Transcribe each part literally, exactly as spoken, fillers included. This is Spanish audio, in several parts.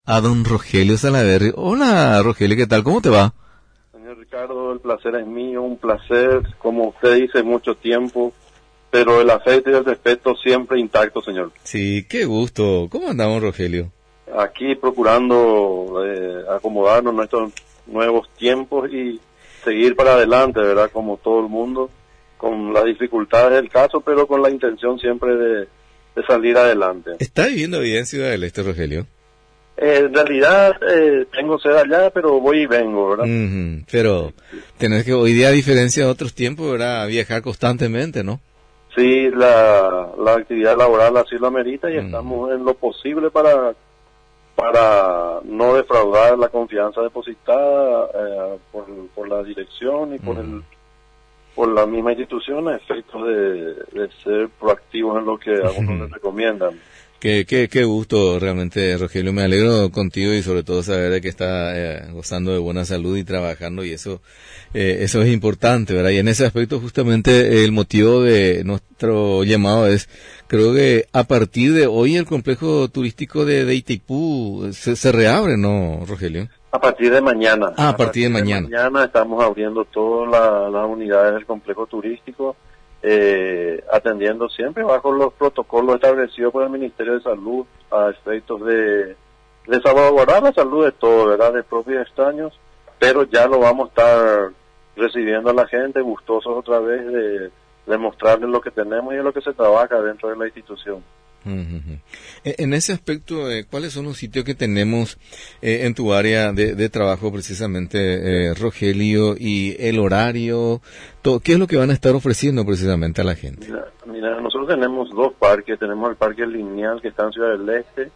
a don Rogelio Salaverry. Hola, Rogelio, ¿qué tal? ¿Cómo te va? Señor Ricardo, el placer es mío, un placer, como usted dice, mucho tiempo, pero el afecto y el respeto siempre intacto, señor. Sí, qué gusto. ¿Cómo andamos, Rogelio? Aquí procurando eh, acomodarnos en estos nuevos tiempos y seguir para adelante, ¿verdad? Como todo el mundo, con las dificultades del caso, pero con la intención siempre de, de salir adelante. ¿Está viviendo bien en Ciudad del Este, Rogelio? Eh, en realidad eh, tengo sede allá, pero voy y vengo, ¿verdad? Mm-hmm. Pero tenés que, hoy día, a diferencia de otros tiempos, ¿verdad? Viajar constantemente, ¿no? Sí, la, la actividad laboral así lo amerita y Mm. estamos en lo posible para para no defraudar la confianza depositada eh, por, por la dirección y por Mm. el por la misma institución a efectos de, de ser proactivos en lo que a uno le recomiendan. Qué, qué, qué gusto realmente, Rogelio. Me alegro contigo y sobre todo saber de que está eh, gozando de buena salud y trabajando, y eso eh, eso es importante, ¿verdad? Y en ese aspecto justamente el motivo de nuestro llamado es, creo que a partir de hoy el complejo turístico de, de Itaipú se, se reabre, ¿no, Rogelio? A partir de mañana. Ah, a partir de mañana. Mañana estamos abriendo todas la- las unidades del complejo turístico, eh, atendiendo siempre bajo los protocolos establecidos por el Ministerio de Salud a efectos de, de salvaguardar la salud de todos, ¿verdad? De propios y extraños, pero ya lo vamos a estar recibiendo a la gente gustosos otra vez de, de mostrarles lo que tenemos y de lo que se trabaja dentro de la institución. Uh-huh. En ese aspecto, eh, ¿cuáles son los sitios que tenemos eh, en tu área de, de trabajo precisamente, eh, Rogelio, y el horario? Todo, ¿qué es lo que van a estar ofreciendo precisamente a la gente? Mira, mira, nosotros tenemos dos parques, tenemos el Parque Lineal que está en Ciudad del Este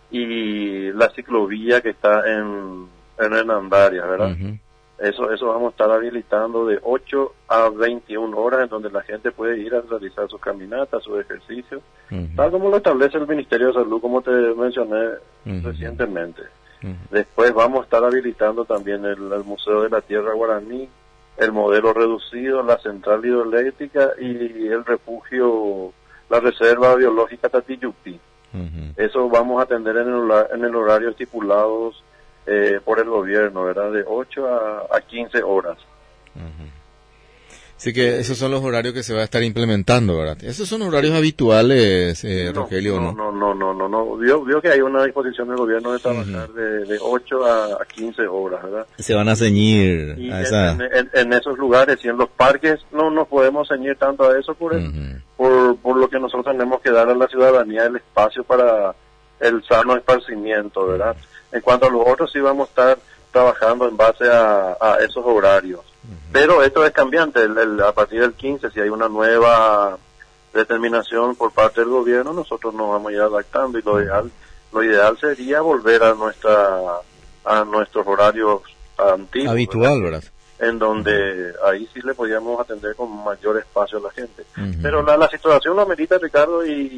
y la ciclovía que está en, en Hernandarias, ¿verdad? Uh-huh. Eso eso vamos a estar habilitando de ocho a veintiuna horas, en donde la gente puede ir a realizar sus caminatas, sus ejercicios, Uh-huh. tal como lo establece el Ministerio de Salud, como te mencioné Uh-huh. recientemente. Uh-huh. Después vamos a estar habilitando también el, el Museo de la Tierra Guaraní, el modelo reducido, la central hidroeléctrica y el refugio, la Reserva Biológica Tatiyupi. Uh-huh. Eso vamos a atender en el, hora- en el horario estipulado eh, por el gobierno, ¿verdad? De ocho a quince horas. Uh-huh. Así que esos son los horarios que se va a estar implementando, ¿verdad? Esos son horarios habituales, eh, No, Rogelio, ¿no? no, no, no, no, no. Vio, vio que hay una disposición del gobierno de trabajar Ujú. de, de ocho a quince horas, ¿verdad? Se van a ceñir Y a en, esa... en, en- en esos lugares y en los parques no nos podemos ceñir tanto a eso por, el- Ujú. por, por lo que nosotros tenemos que dar a la ciudadanía el espacio para el sano esparcimiento, ¿verdad? En cuanto a los otros, sí vamos a estar trabajando en base a, a esos horarios. Pero esto es cambiante, el, el- a partir del quince, si hay una nueva determinación por parte del gobierno, nosotros nos vamos a ir adaptando, y lo ideal, lo ideal sería volver a nuestra a nuestros horarios antiguos, Habitual, ¿verdad? en donde ahí sí le podíamos atender con mayor espacio a la gente. Ujú. Pero la, la situación lo amerita, Ricardo, y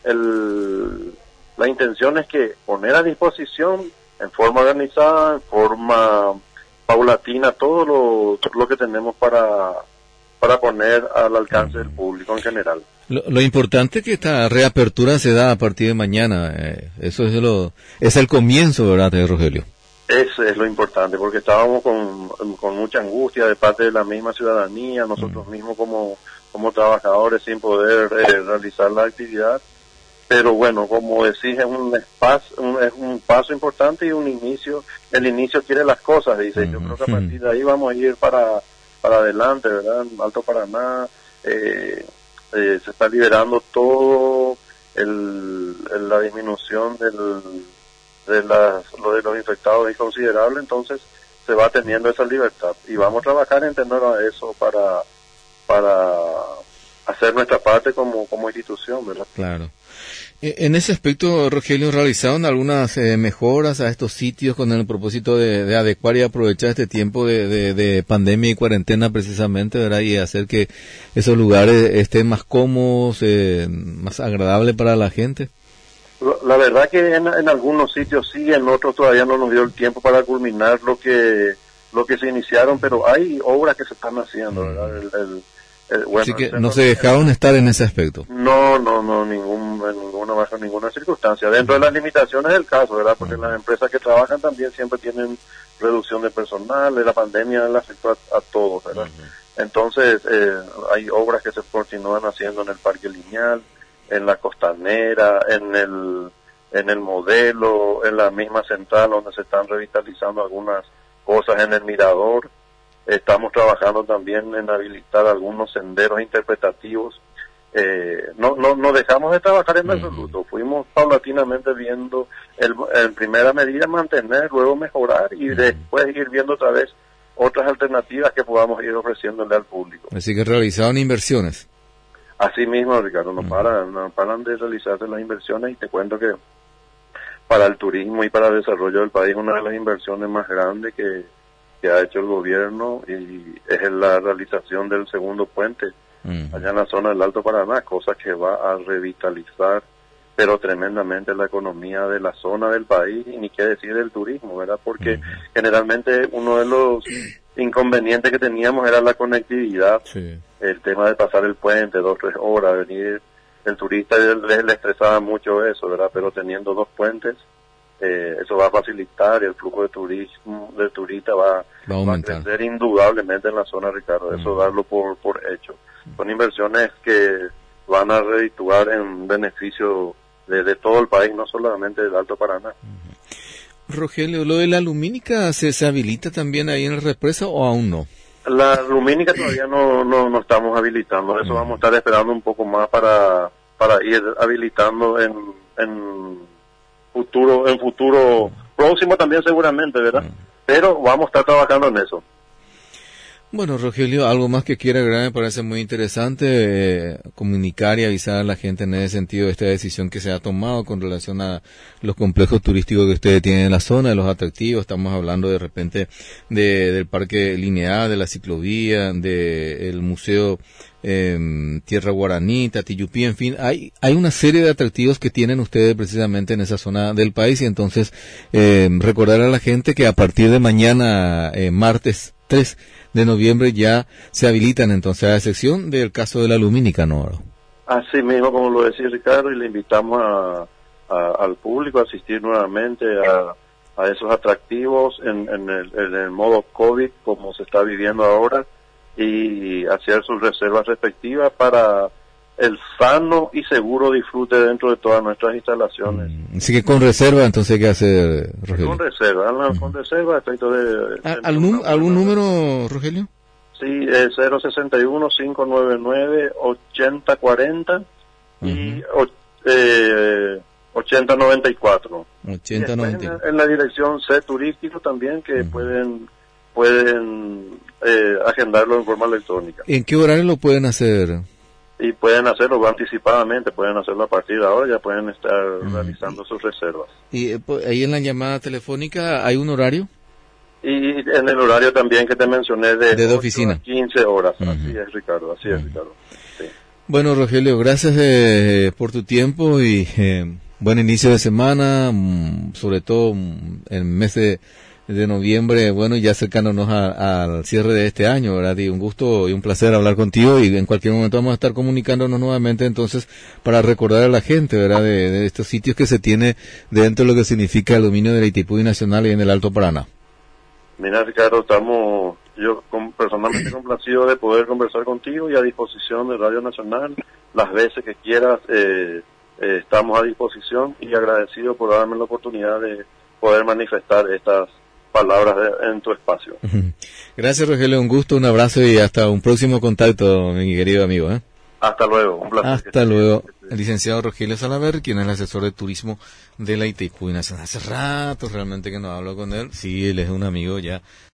el, la intención es que poner a disposición en forma organizada, en forma paulatina, todo lo, lo que tenemos para, para poner al alcance del público en general. Lo, lo importante es que esta reapertura se da a partir de mañana. Eh, eso es lo es el comienzo, ¿verdad, eh, Rogelio? Eso es lo importante, porque estábamos con, con mucha angustia de parte de la misma ciudadanía, nosotros mismos como, como trabajadores, sin poder eh, realizar la actividad. Pero bueno, como decís, es un espacio, un, es un paso importante y un inicio. El inicio quiere las cosas, dice. Yo creo que a partir de ahí vamos a ir para, para adelante, ¿verdad? En Alto Paraná eh, eh, se está liberando todo, el, el- la disminución del, de las, lo de los infectados es considerable, entonces se va teniendo esa libertad. Y vamos a trabajar en tener a eso para, para hacer nuestra parte como, como institución, ¿verdad? Claro. Eh, En ese aspecto, Rogelio, ¿realizaron algunas eh, mejoras a estos sitios con el propósito de, de adecuar y aprovechar este tiempo de, de, de pandemia y cuarentena precisamente, ¿verdad? Y hacer que esos lugares estén más cómodos, eh, más agradables para la gente? Lo- La verdad que en, en algunos sitios sí, en otros todavía no nos dio el tiempo para culminar lo que lo que se iniciaron, pero hay obras que se están haciendo, ¿verdad? El, el- el- bueno, Así que el no centro- se dejaron estar en ese aspecto. No, no, no, ningún, en ninguna gobierno bajo ninguna circunstancia, dentro de las limitaciones del caso, ¿verdad? Porque las empresas que trabajan también siempre tienen reducción de personal, de la pandemia le afectó a, a todos, ¿verdad? Uh-huh. Entonces, eh, hay obras que se continúan haciendo en el Parque Lineal, en la Costanera, en el en el Modelo, en la misma central donde se están revitalizando algunas cosas en el Mirador. Estamos trabajando también en habilitar algunos senderos interpretativos. Eh, no, no, no dejamos de trabajar en absoluto. Uh-huh. Fuimos paulatinamente viendo, el, en primera medida mantener, luego mejorar y uh-huh. después ir viendo otra vez otras alternativas que podamos ir ofreciéndole al público. Así que realizaron inversiones. Así mismo, Ricardo, no, uh-huh. paran, no paran de realizarse las inversiones y te cuento que para el turismo y para el desarrollo del país una de las inversiones más grandes que, que ha hecho el gobierno y es la realización del segundo puente uh-huh. allá en la zona del Alto Paraná, cosa que va a revitalizar pero tremendamente la economía de la zona del país y ni qué decir del turismo, ¿verdad? Porque uh-huh. generalmente uno de los inconvenientes que teníamos era la conectividad, sí. el tema de pasar el puente dos, tres horas, venir, el turista le, le estresaba mucho eso, ¿verdad? Pero teniendo dos puentes, eh, eso va a facilitar el flujo de turismo, del turista va, va, va a crecer indudablemente en la zona, Ricardo, eso uh-huh. darlo por, por hecho. Son inversiones que van a redituar en beneficio de, de todo el país, no solamente del Alto Paraná. Uh-huh. Rogelio, ¿lo de la lumínica se, se habilita también ahí en la represa o aún no? La lumínica todavía no, no, no estamos habilitando, eso uh-huh. vamos a estar esperando un poco más para, para ir habilitando en, en futuro, en futuro uh-huh. próximo también seguramente, ¿verdad? Uh-huh. Pero vamos a estar trabajando en eso. Bueno, Rogelio, algo más que quiera agregar, me parece muy interesante eh, comunicar y avisar a la gente en ese sentido de esta decisión que se ha tomado con relación a los complejos turísticos que ustedes tienen en la zona, de los atractivos. Estamos hablando de repente de, del Parque Lineal, de la ciclovía, de el Museo eh, Tierra Guaraní, Tatiyupí, en fin, hay hay una serie de atractivos que tienen ustedes precisamente en esa zona del país y entonces eh, recordar a la gente que a partir de mañana, eh, martes tres de noviembre, ya se habilitan entonces a excepción del caso de la lumínica, ¿no? Así mismo, como lo decía Ricardo, y le invitamos a, a, al público a asistir nuevamente a, a esos atractivos en, en, el, en el modo COVID, como se está viviendo ahora, y hacer sus reservas respectivas para el sano y seguro disfrute dentro de todas nuestras instalaciones. Mm, así que con reserva, entonces, ¿qué hace, Rogelio? Con reserva, uh-huh. con reserva, efecto de... de ¿Algún, ¿Algún número, Rogelio? Sí, eh, cero sesenta y uno, cinco noventa y nueve, ochenta cuarenta uh-huh. y eh, ochenta noventa y cuatro. ochenta noventa y cuatro. En, en la dirección C turístico también, que uh-huh. pueden pueden eh, agendarlo en forma electrónica. ¿En qué horario lo pueden hacer? Y pueden hacerlo anticipadamente, pueden hacerlo a partir de ahora, ya pueden estar uh-huh. realizando sus reservas. ¿Y eh, ahí en la llamada telefónica hay un horario? Y en el horario también que te mencioné de, de, de oficina. quince horas, uh-huh. así es, Ricardo, así uh-huh. es, Ricardo. Sí. Bueno, Rogelio, gracias eh, por tu tiempo y eh, buen inicio de semana, mm, sobre todo mm, el mes de, de noviembre, bueno, ya acercándonos a, al cierre de este año, ¿verdad? Y un gusto y un placer hablar contigo y en cualquier momento vamos a estar comunicándonos nuevamente entonces para recordar a la gente, ¿verdad? De, de estos sitios que se tiene dentro de lo que significa el dominio de la Itaipuy Nacional y en el Alto Paraná. Mira, Ricardo, estamos yo con, personalmente complacido de poder conversar contigo y a disposición de Radio Nacional las veces que quieras, eh, eh, estamos a disposición y agradecido por darme la oportunidad de poder manifestar estas palabras de, en tu espacio. Gracias, Rogelio, un gusto, un abrazo y hasta un próximo contacto, mi querido amigo. ¿eh? Hasta luego, un placer. Hasta luego. El licenciado Rogelio Salaverry, quien es el asesor de turismo de la Itaipuy Nacional. Hace rato realmente que no hablo con él. Sí, él es un amigo ya